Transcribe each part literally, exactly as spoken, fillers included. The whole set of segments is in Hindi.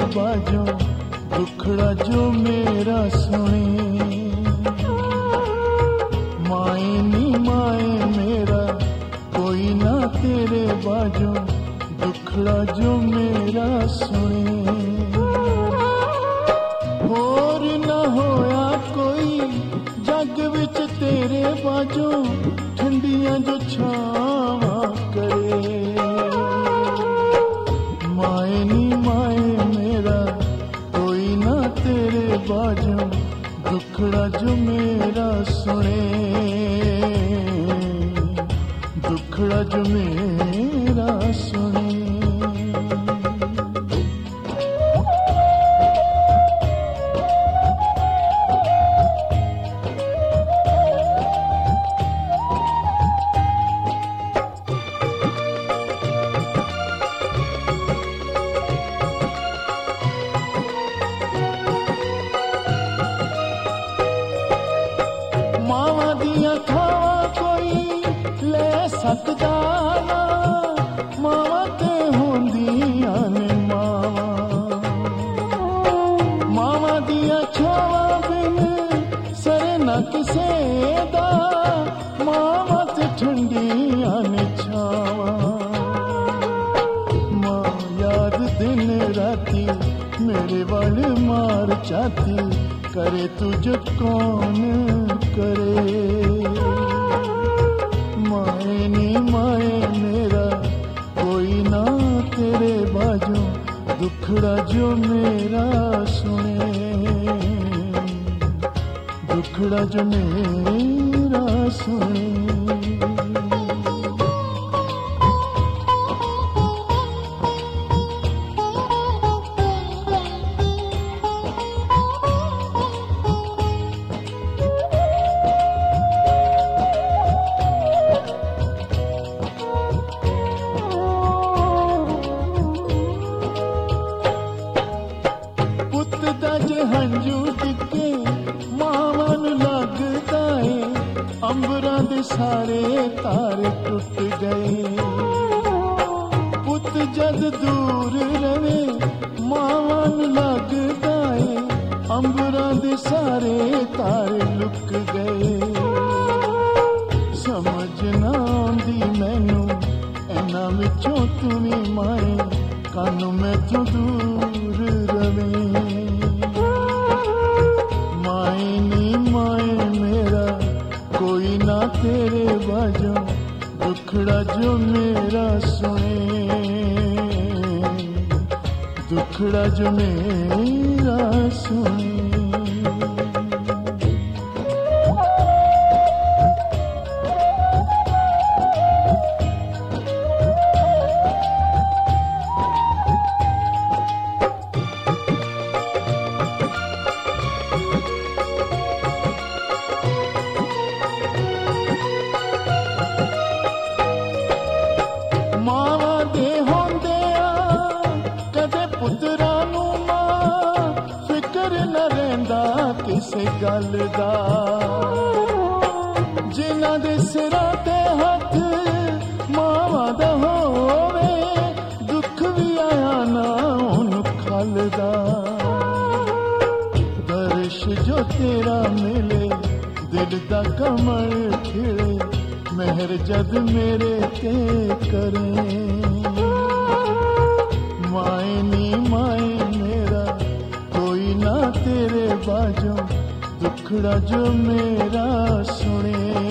बाजों दुखड़ा जो मेरा सुने। माए नी माए मेरा कोई ना तेरे बाजों दुखड़ा जो मेरा सुने। होर ना होया कोई जग विच तेरे बाजों ठंडियां जो छावा करे। माए नी माए मेरा कोई ना तेरे बाजों दुखड़ा जो मेरा सुने। दुखड़ा जो मेरा सुने। मावां दियां खावां कोई ले सकदा ना, मावां ते होंदियां ने मावां। मावां दियां छावां बिन सरे ना किसे दा, मावां ते ठंडियां ने छावां। मां याद दिन राती मेरे वाल मार चाहती, करे तुझ कौन करे। माए नी माए मेरा कोई ना तेरे बाजों दुखड़ा जो मेरा सुने। दुखड़ा जो मेरा सुने। हंजू टिके मावां नूं लगदा है, अंबरां दे सारे तारे टुट गए। पुत जद दूर रवे मावां नूं लगदा है, अंबरां दे सारे तारे लुक गए। समझ ना आंदी मैनू इन्हां विचों तू वी माए, कानू मैथों दूर रवे। माए नी माए मेरा कोई ना तेरे बाजों दुखड़ा जो मेरा सुने। दुखड़ा जो मेरा सुने। मावां दे होंदिया कदे पुत्रा नूं मां फिकर न रहिंदा किसे गल दा। जिन्हां दे सिरां ते हथ मावां दा होवे, दुख भी आया ना उन्हूं खलदा। दर्श जो तेरा मिले दिल दा कमल खिले, मेहर जद मेरे ते करे। माए नी माए मेरा कोई ना तेरे बाजों दुखड़ा जो मेरा सुने।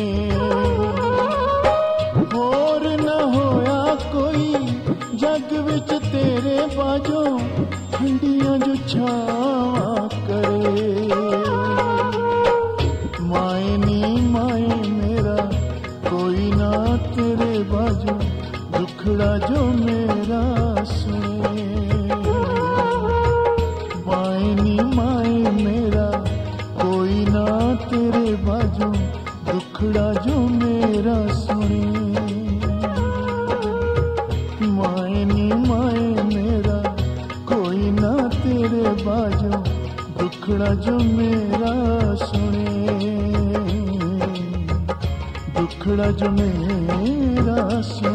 होर न होया कोई जग विच तेरे बाजों ठंडियां जो छावां करे। माए नी माए मेरा कोई ना तेरे बाजों दुखड़ा जो मेरा सुने। माए नी माए मेरा कोई ना तेरे बाजों दुखड़ा जो मेरा सुने। माए नी माए मेरा कोई ना तेरे बाजों दुखड़ा जो मेरा सुने। दुखड़ा जो मेरा सुने।